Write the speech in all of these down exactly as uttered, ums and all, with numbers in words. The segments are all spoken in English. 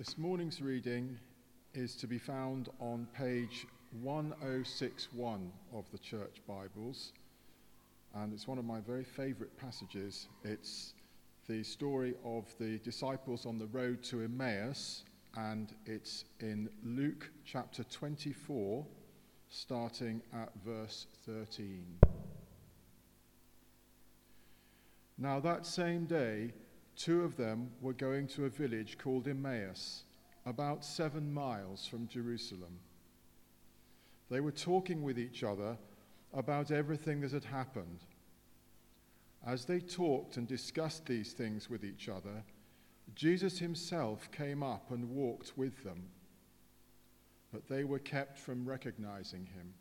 This morning's reading is to be found on page one oh six one of the Church Bibles, and it's one of my very favourite passages. It's the story of the disciples on the road to Emmaus, and it's in Luke chapter twenty-four, starting at verse thirteen. Now that same day, two of them were going to a village called Emmaus, about seven miles from Jerusalem. They were talking with each other about everything that had happened. As they talked and discussed these things with each other, Jesus himself came up and walked with them, but they were kept from recognizing him.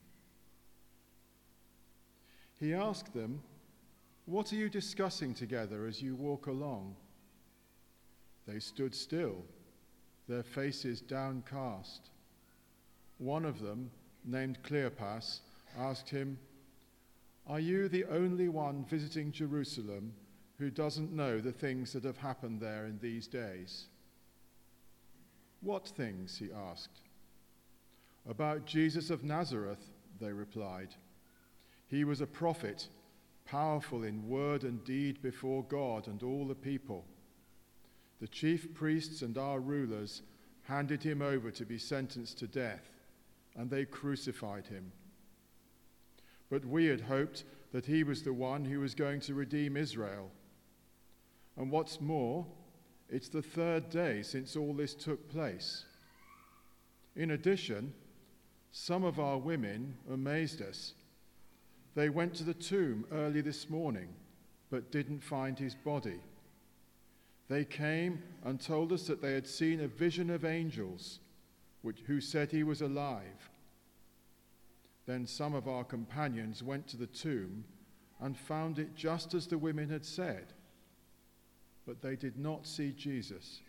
He asked them, "What are you discussing together as you walk along?" They stood still, their faces downcast. One of them, named Cleopas, asked him, "Are you the only one visiting Jerusalem who doesn't know the things that have happened there in these days?" "What things?" he asked. "About Jesus of Nazareth," they replied. "He was a prophet, powerful in word and deed before God and all the people. The chief priests and our rulers handed him over to be sentenced to death, and they crucified him. But we had hoped that he was the one who was going to redeem Israel. And what's more, it's the third day since all this took place. In addition, some of our women amazed us. They went to the tomb early this morning, but didn't find his body. They came and told us that they had seen a vision of angels which, who said he was alive. Then some of our companions went to the tomb and found it just as the women had said, but they did not see Jesus."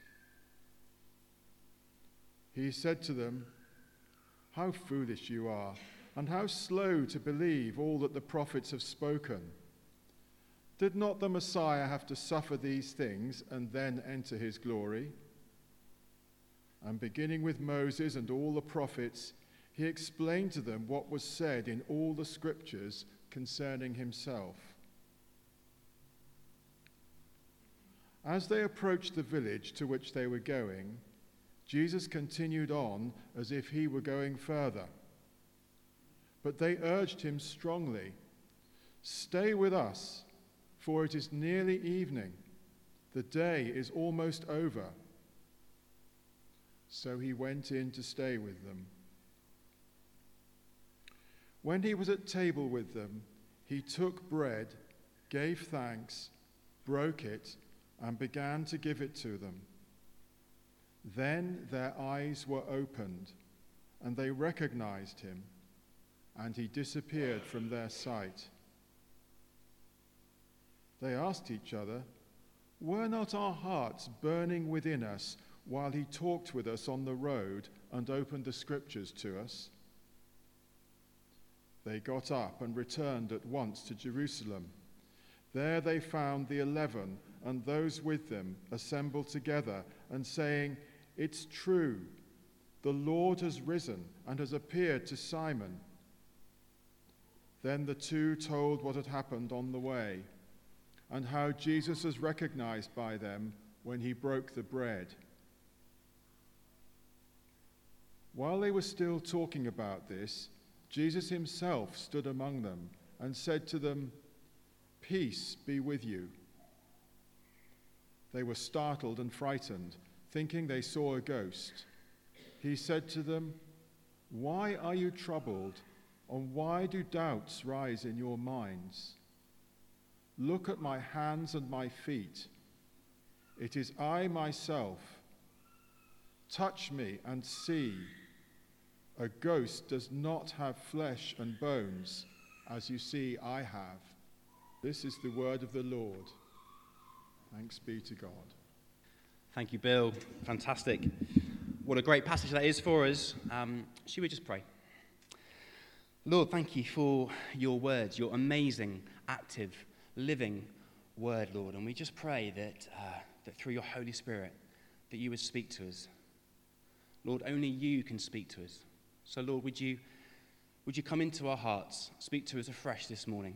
He said to them, "How foolish you are, and how slow to believe all that the prophets have spoken. Did not the Messiah have to suffer these things and then enter his glory?" And beginning with Moses and all the prophets, he explained to them what was said in all the scriptures concerning himself. As they approached the village to which they were going, Jesus continued on as if he were going further. But they urged him strongly, "Stay with us, for it is nearly evening. The day is almost over." So he went in to stay with them. When he was at table with them, he took bread, gave thanks, broke it, and began to give it to them. Then their eyes were opened, and they recognized him, and he disappeared from their sight. They asked each other, "Were not our hearts burning within us while he talked with us on the road and opened the scriptures to us?" They got up and returned at once to Jerusalem. There they found the eleven and those with them assembled together and saying, "It's true, the Lord has risen and has appeared to Simon." Then the two told what had happened on the way, and how Jesus was recognized by them when he broke the bread. While they were still talking about this, Jesus himself stood among them and said to them, "Peace be with you." They were startled and frightened, thinking they saw a ghost. He said to them, "Why are you troubled, and why do doubts rise in your minds? Look at my hands and my feet. It is I myself. Touch me and see. A ghost does not have flesh and bones, as you see I have." This is the word of the Lord. Thanks be to God. Thank you, Bill. Fantastic. What a great passage that is for us. Um, should we just pray? Lord, thank you for your words, your amazing, active, living word, Lord. And we just pray that uh, that through your Holy Spirit, that you would speak to us, Lord, only you can speak to us. So, Lord, would you, would you come into our hearts, speak to us afresh this morning?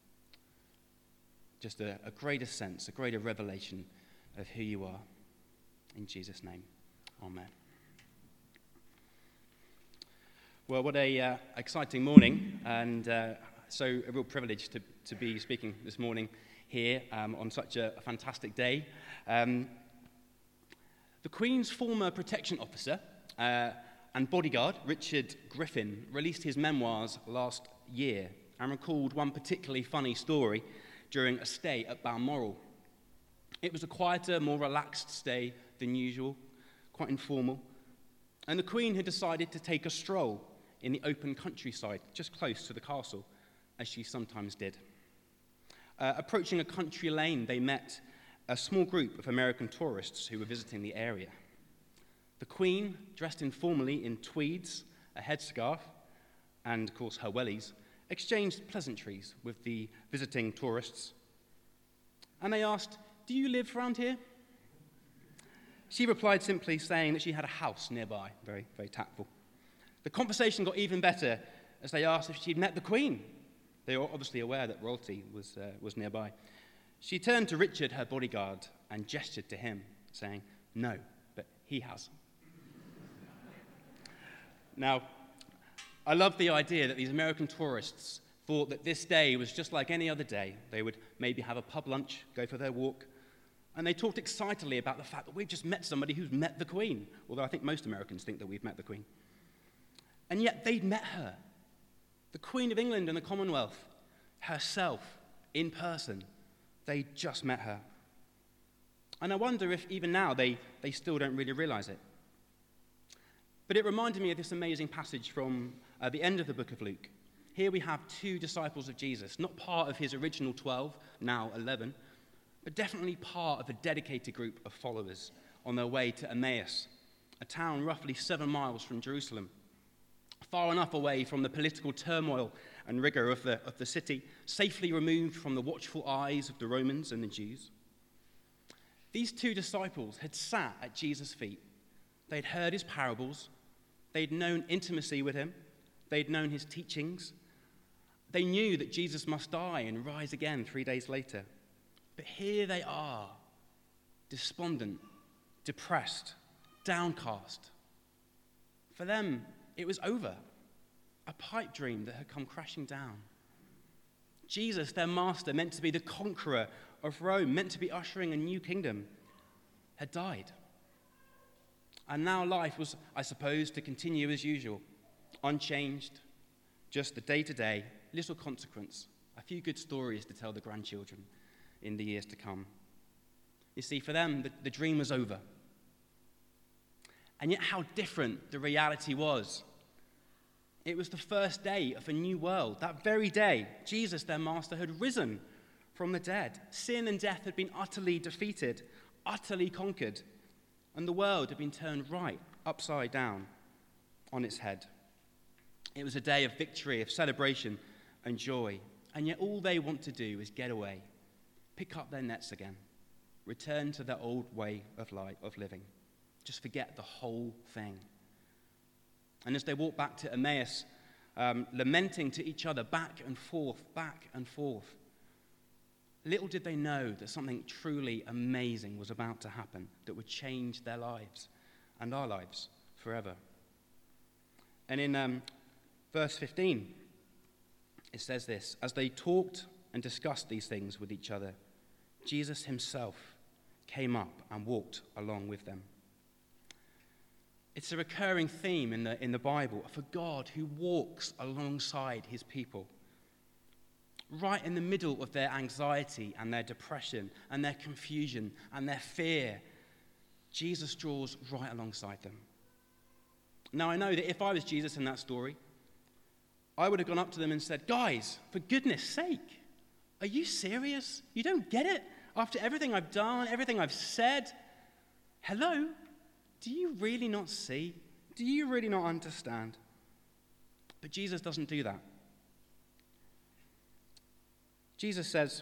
Just a, a greater sense, a greater revelation of who you are. In Jesus' name, amen. Well, what a uh, exciting morning, and uh, so a real privilege to, to be speaking this morning here um, on such a, a fantastic day. Um, the Queen's former protection officer uh, and bodyguard, Richard Griffin, released his memoirs last year and recalled one particularly funny story during a stay at Balmoral. It was a quieter, more relaxed stay than usual, quite informal, and the Queen had decided to take a stroll in the open countryside, just close to the castle, as she sometimes did. Uh, approaching a country lane, they met a small group of American tourists who were visiting the area. The Queen, dressed informally in tweeds, a headscarf, and, of course, her wellies, exchanged pleasantries with the visiting tourists. And they asked, "Do you live around here?" She replied simply, saying that she had a house nearby. Very, very tactful. The conversation got even better as they asked if she'd met the Queen. They were obviously aware that royalty was, uh, was nearby. She turned to Richard, her bodyguard, and gestured to him, saying, "No, but he has." Now, I love the idea that these American tourists thought that this day was just like any other day. They would maybe have a pub lunch, go for their walk, and they talked excitedly about the fact that we've just met somebody who's met the Queen, although I think most Americans think that we've met the Queen. And yet they'd met her, the Queen of England and the Commonwealth, herself, in person. They just met her. And I wonder if even now they, they still don't really realize it. But it reminded me of this amazing passage from uh, the end of the book of Luke. Here we have two disciples of Jesus, not part of his original twelve, now eleven, but definitely part of a dedicated group of followers on their way to Emmaus, a town roughly seven miles from Jerusalem, far enough away from the political turmoil and rigor of the, of the city, safely removed from the watchful eyes of the Romans and the Jews. These two disciples had sat at Jesus' feet. They'd heard his parables. They'd known intimacy with him. They'd known his teachings. They knew that Jesus must die and rise again three days later. But here they are, despondent, depressed, downcast. For them, it was over, a pipe dream that had come crashing down. Jesus, their master, meant to be the conqueror of Rome, meant to be ushering a new kingdom, had died. And now life was, I suppose, to continue as usual, unchanged, just the day-to-day, little consequence, a few good stories to tell the grandchildren in the years to come. You see, for them, the, the dream was over. And yet how different the reality was. It was the first day of a new world. That very day, Jesus, their master, had risen from the dead. Sin and death had been utterly defeated, utterly conquered, and the world had been turned right upside down on its head. It was a day of victory, of celebration and joy, and yet all they want to do is get away, pick up their nets again, return to their old way of life, of living. Just forget the whole thing. And as they walk back to Emmaus, um, lamenting to each other back and forth, back and forth, little did they know that something truly amazing was about to happen that would change their lives and our lives forever. And in um, verse fifteen, it says this: "As they talked and discussed these things with each other, Jesus himself came up and walked along with them." It's a recurring theme in the, in the Bible for God who walks alongside his people. Right in the middle of their anxiety and their depression and their confusion and their fear, Jesus draws right alongside them. Now, I know that if I was Jesus in that story, I would have gone up to them and said, "Guys, for goodness sake, are you serious? You don't get it? After everything I've done, everything I've said, hello? Do you really not see? Do you really not understand?" But Jesus doesn't do that. Jesus says,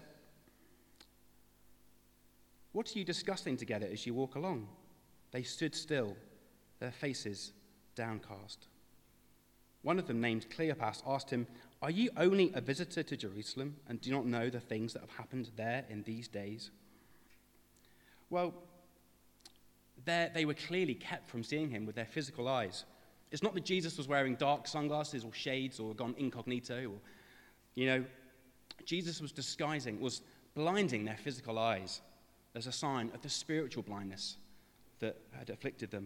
"What are you discussing together as you walk along?" They stood still, their faces downcast. One of them, named Cleopas, asked him, "Are you only a visitor to Jerusalem and do not know the things that have happened there in these days?" Well, there they were clearly kept from seeing him with their physical eyes. It's not that Jesus was wearing dark sunglasses or shades or gone incognito, or, you know, Jesus was disguising, was blinding their physical eyes as a sign of the spiritual blindness that had afflicted them.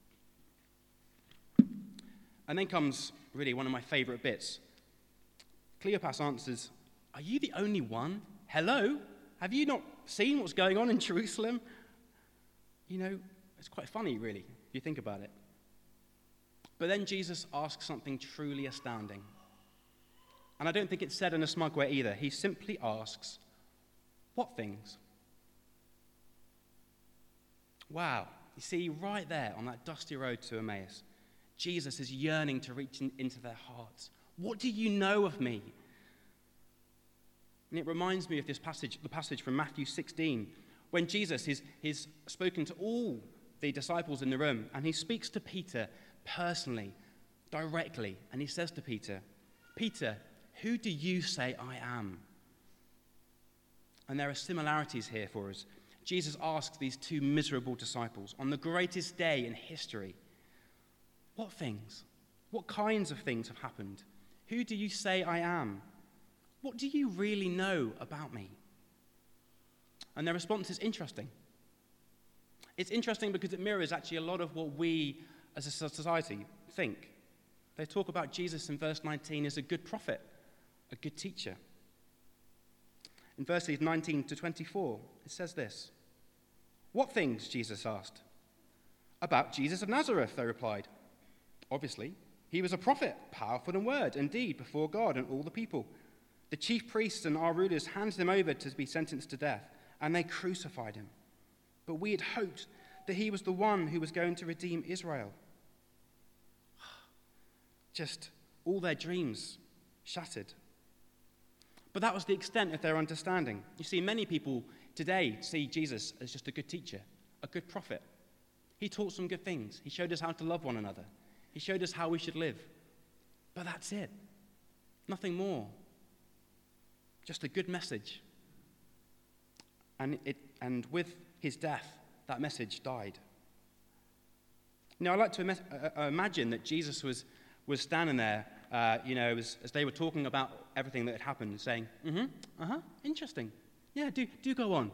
And then comes really one of my favorite bits. Cleopas answers, "Are you the only one? Hello? Have you not seen what's going on in Jerusalem?" You know, it's quite funny, really, if you think about it. But then Jesus asks something truly astounding. And I don't think it's said in a smug way either. He simply asks, "What things?" Wow. You see, right there on that dusty road to Emmaus, Jesus is yearning to reach in, into their hearts. What do you know of me? And it reminds me of this passage, the passage from Matthew sixteen, when Jesus is, is spoken to all the disciples in the room, and he speaks to Peter personally, directly, and he says to Peter, "Peter, who do you say I am?" And there are similarities here for us. Jesus asks these two miserable disciples on the greatest day in history, "What things? What kinds of things have happened? Who do you say I am? What do you really know about me?" And their response is interesting. It's interesting because it mirrors actually a lot of what we as a society think. They talk about Jesus in verse nineteen as a good prophet, a good teacher. In verses nineteen to twenty-four, it says this, "What things?" Jesus asked. "About Jesus of Nazareth," they replied. "Obviously, he was a prophet, powerful in word and deed before God and all the people. The chief priests and our rulers handed him over to be sentenced to death, and they crucified him. But we had hoped that he was the one who was going to redeem Israel." Just all their dreams shattered. But that was the extent of their understanding. You see, many people today see Jesus as just a good teacher, a good prophet. He taught some good things. He showed us how to love one another. He showed us how we should live. But that's it. Nothing more. Just a good message. And, it, and with his death, that message died. Now, I like to im- uh, imagine that Jesus was, was standing there, uh, you know, as, as they were talking about everything that had happened, saying, mm-hmm, uh-huh, interesting. Yeah, do, do go on.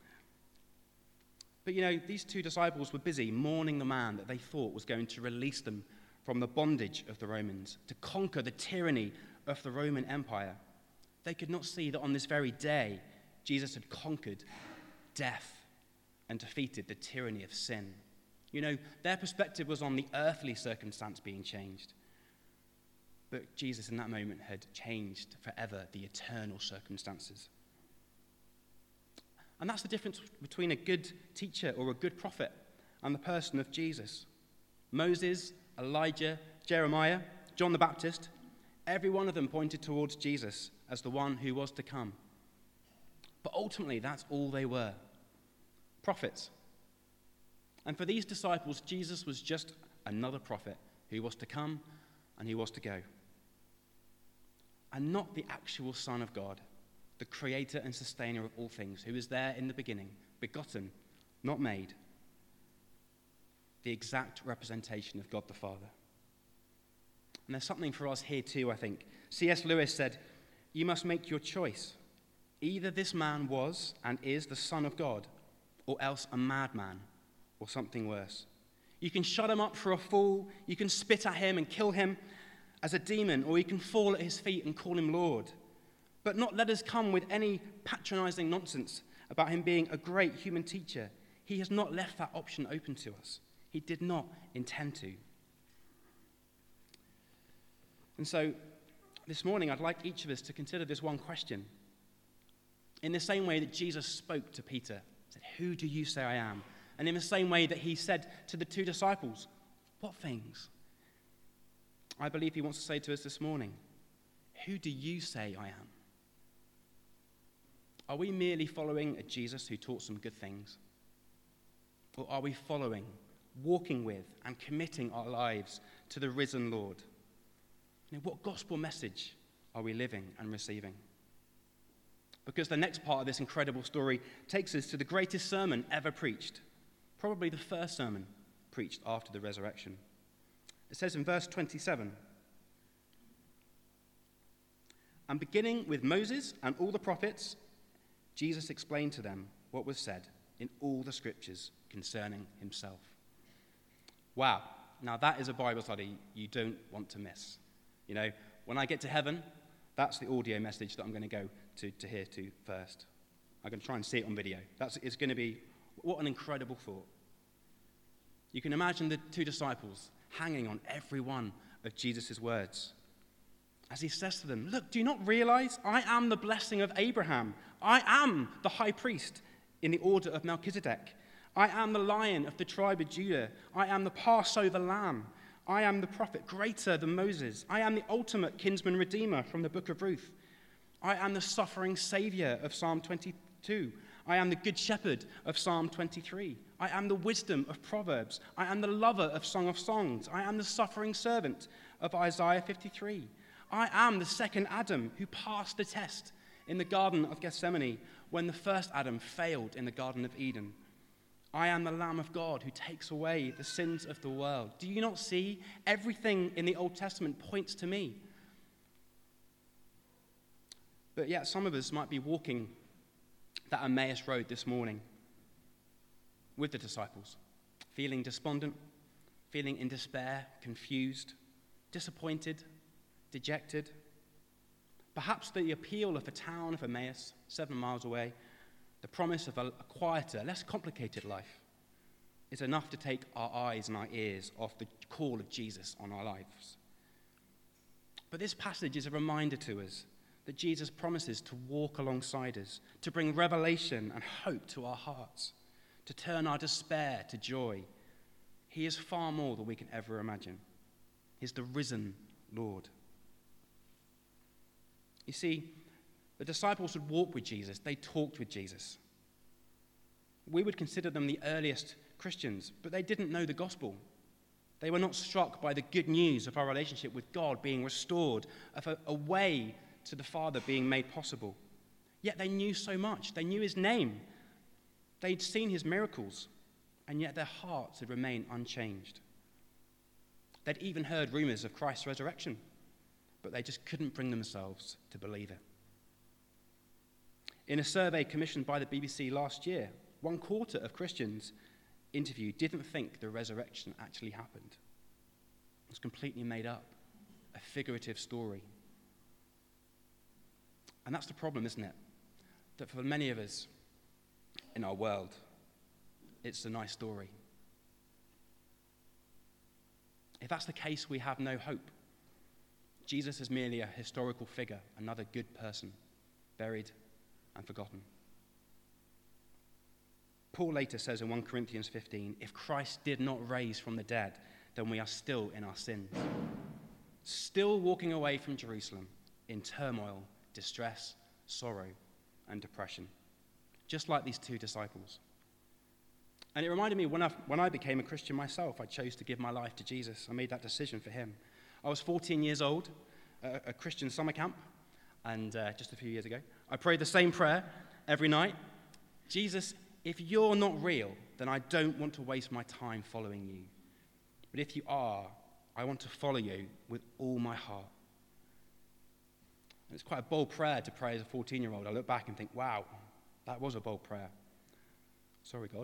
But, you know, these two disciples were busy mourning the man that they thought was going to release them from the bondage of the Romans, to conquer the tyranny of the Roman Empire. They could not see that on this very day, Jesus had conquered death and defeated the tyranny of sin. You know, their perspective was on the earthly circumstance being changed. But Jesus in that moment had changed forever the eternal circumstances. And that's the difference between a good teacher or a good prophet and the person of Jesus. Moses, Elijah, Jeremiah, John the Baptist, every one of them pointed towards Jesus as the one who was to come. But ultimately, that's all they were. Prophets. And for these disciples, Jesus was just another prophet who was to come and who was to go. And not the actual Son of God, the creator and sustainer of all things, who is there in the beginning, begotten, not made. The exact representation of God the Father. And there's something for us here too, I think. C S Lewis said, "You must make your choice. Either this man was and is the Son of God, or else a madman, or something worse. You can shut him up for a fool, you can spit at him and kill him as a demon, or you can fall at his feet and call him Lord. But not let us come with any patronizing nonsense about him being a great human teacher. He has not left that option open to us. He did not intend to." And so, this morning, I'd like each of us to consider this one question. In the same way that Jesus spoke to Peter, said, "Who do you say I am?" And in the same way that he said to the two disciples, "What things?" I believe he wants to say to us this morning, "Who do you say I am?" Are we merely following a Jesus who taught some good things? Or are we following walking with and committing our lives to the risen Lord? You know, what gospel message are we living and receiving? Because the next part of this incredible story takes us to the greatest sermon ever preached, probably the first sermon preached after the resurrection. It says in verse twenty-seven, "And beginning with Moses and all the prophets, Jesus explained to them what was said in all the scriptures concerning himself." Wow. Now that is a Bible study you don't want to miss. You know, when I get to heaven, that's the audio message that I'm going to go to, to hear to first. I'm going to try and see it on video. That's, it's going to be, what an incredible thought. You can imagine the two disciples hanging on every one of Jesus' words. As he says to them, "Look, do you not realize I am the blessing of Abraham? I am the high priest in the order of Melchizedek. I am the Lion of the tribe of Judah. I am the Passover lamb. I am the prophet greater than Moses. I am the ultimate kinsman redeemer from the book of Ruth. I am the suffering savior of Psalm twenty-two. I am the good shepherd of Psalm twenty-three. I am the wisdom of Proverbs. I am the lover of Song of Songs. I am the suffering servant of Isaiah fifty-three. I am the second Adam who passed the test in the Garden of Gethsemane when the first Adam failed in the Garden of Eden. I am the Lamb of God who takes away the sins of the world. Do you not see? Everything in the Old Testament points to me." But yet some of us might be walking that Emmaus road this morning with the disciples, feeling despondent, feeling in despair, confused, disappointed, dejected. Perhaps the appeal of the town of Emmaus, seven miles away, the promise of a, a quieter, less complicated life, is enough to take our eyes and our ears off the call of Jesus on our lives. But this passage is a reminder to us that Jesus promises to walk alongside us, to bring revelation and hope to our hearts, to turn our despair to joy. He is far more than we can ever imagine. He's the risen Lord. You see, the disciples would walk with Jesus. They talked with Jesus. We would consider them the earliest Christians, but they didn't know the gospel. They were not struck by the good news of our relationship with God being restored, of a, a way to the Father being made possible. Yet they knew so much. They knew his name. They'd seen his miracles, and yet their hearts had remained unchanged. They'd even heard rumors of Christ's resurrection, but they just couldn't bring themselves to believe it. In a survey commissioned by the B B C last year, one quarter of Christians interviewed didn't think the resurrection actually happened. It was completely made up, a figurative story. And that's the problem, isn't it? That for many of us in our world, it's a nice story. If that's the case, we have no hope. Jesus is merely a historical figure, another good person, buried and forgotten. Paul later says in First Corinthians fifteen, "If Christ did not raise from the dead, then we are still in our sins, still walking away from Jerusalem in turmoil, distress, sorrow, and depression," just like these two disciples. And it reminded me when I, when I became a Christian myself, I chose to give my life to Jesus. I made that decision for him. I was fourteen years old, at a Christian summer camp, and uh, just a few years ago, I prayed the same prayer every night. "Jesus, if you're not real, then I don't want to waste my time following you. But if you are, I want to follow you with all my heart." And it's quite a bold prayer to pray as a fourteen-year-old. I look back and think, wow, that was a bold prayer. Sorry, God.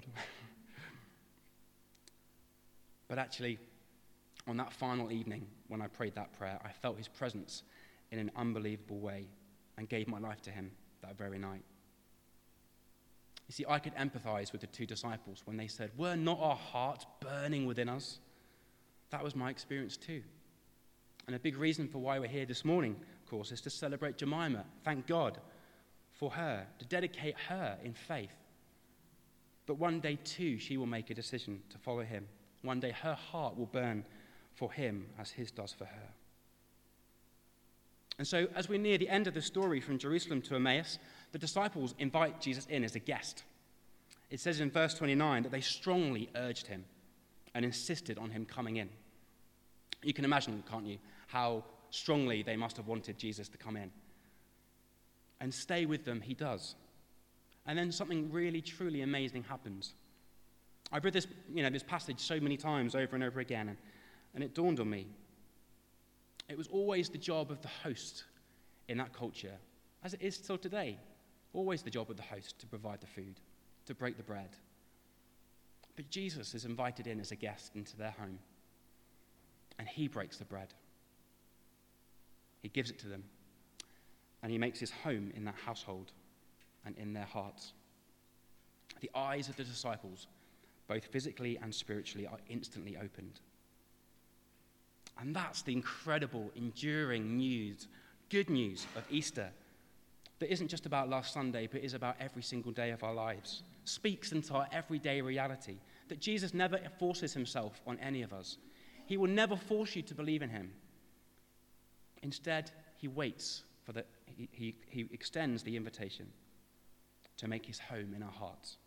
But actually, on that final evening, when I prayed that prayer, I felt his presence in an unbelievable way and gave my life to him that very night. You see, I could empathize with the two disciples when they said, "Were not our hearts burning within us?" That was my experience too. And a big reason for why we're here this morning, of course, is to celebrate Jemima. Thank God for her, to dedicate her in faith. But one day too, she will make a decision to follow him. One day her heart will burn for him as his does for her. And so as we near the end of the story from Jerusalem to Emmaus, the disciples invite Jesus in as a guest. It says in verse twenty-nine that they strongly urged him. and insisted on him coming in. You can imagine, can't you, how strongly they must have wanted Jesus to come in. And stay with them he does. And then something really, truly amazing happens. I've read this, you know, this passage so many times over and over again, and, and it dawned on me. It was always the job of the host in that culture, as it is still today. Always the job of the host to provide the food, to break the bread. But Jesus is invited in as a guest into their home, and he breaks the bread. He gives it to them, and he makes his home in that household and in their hearts. The eyes of the disciples, both physically and spiritually, are instantly opened. And that's the incredible, enduring news, good news of Easter, that isn't just about last Sunday, but is about every single day of our lives. Speaks into our everyday reality, that Jesus never forces himself on any of us. He will never force you to believe in him. Instead, he waits for the, he, he, he extends the invitation to make his home in our hearts.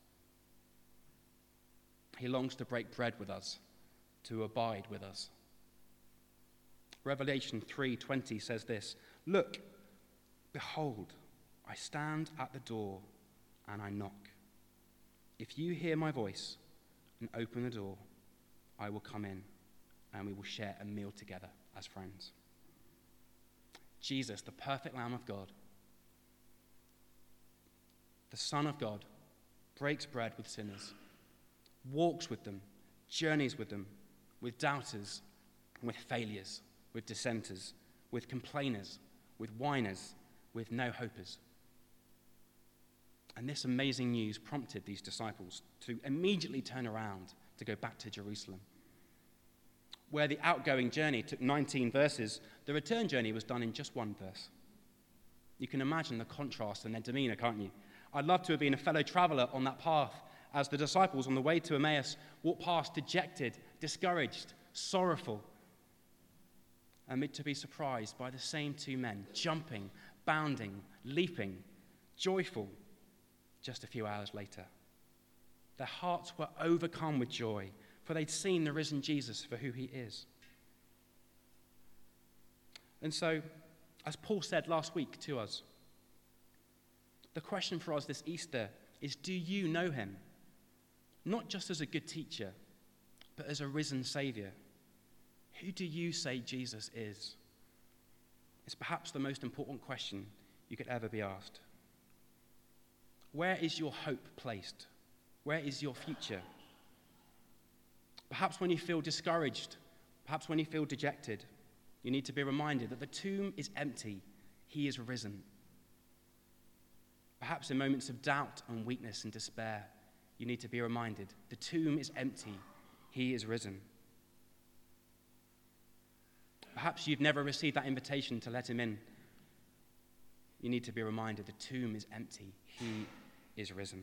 He longs to break bread with us, to abide with us. Revelation three twenty says this, "Look, behold, I stand at the door and I knock. If you hear my voice and open the door, I will come in and we will share a meal together as friends." Jesus, the perfect Lamb of God, the Son of God, breaks bread with sinners, walks with them, journeys with them, with doubters, with failures, with dissenters, with complainers, with whiners, with no-hopers. And this amazing news prompted these disciples to immediately turn around to go back to Jerusalem. Where the outgoing journey took nineteen verses, the return journey was done in just one verse. You can imagine the contrast in their demeanor, can't you? I'd love to have been a fellow traveler on that path as the disciples on the way to Emmaus walked past dejected, discouraged, sorrowful, and to be surprised by the same two men jumping, bounding, leaping, joyful just a few hours later. Their hearts were overcome with joy, for they'd seen the risen Jesus for who he is. And so, as Paul said last week to us, the question for us this Easter is, do you know him? Not just as a good teacher, but as a risen Savior. Who do you say Jesus is? It's perhaps the most important question you could ever be asked. Where is your hope placed? Where is your future? Perhaps when you feel discouraged, perhaps when you feel dejected, you need to be reminded that the tomb is empty. He is risen. Perhaps in moments of doubt and weakness and despair, you need to be reminded the tomb is empty. He is risen. Perhaps you've never received that invitation to let him in. You need to be reminded the tomb is empty. He is risen.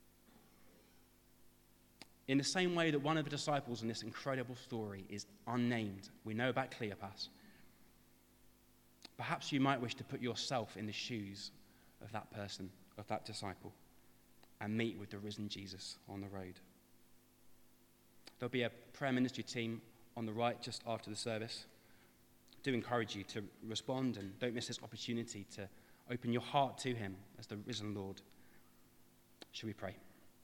In the same way that one of the disciples in this incredible story is unnamed, we know about Cleopas, perhaps you might wish to put yourself in the shoes of that person, of that disciple, and meet with the risen Jesus on the road. There'll be a prayer ministry team on the right just after the service. I do encourage you to respond and don't miss this opportunity to open your heart to him as the risen Lord. Shall we pray?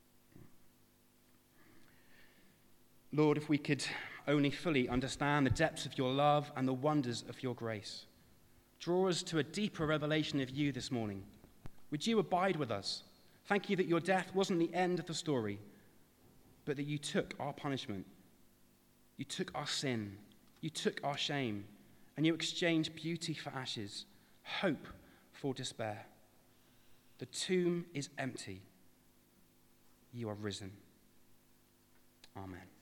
Lord, if we could only fully understand the depths of your love and the wonders of your grace, draw us to a deeper revelation of you this morning. Would you abide with us? Thank you that your death wasn't the end of the story, but that you took our punishment. You took our sin. You took our shame. And you exchanged beauty for ashes, hope for despair. The tomb is empty. You are risen. Amen.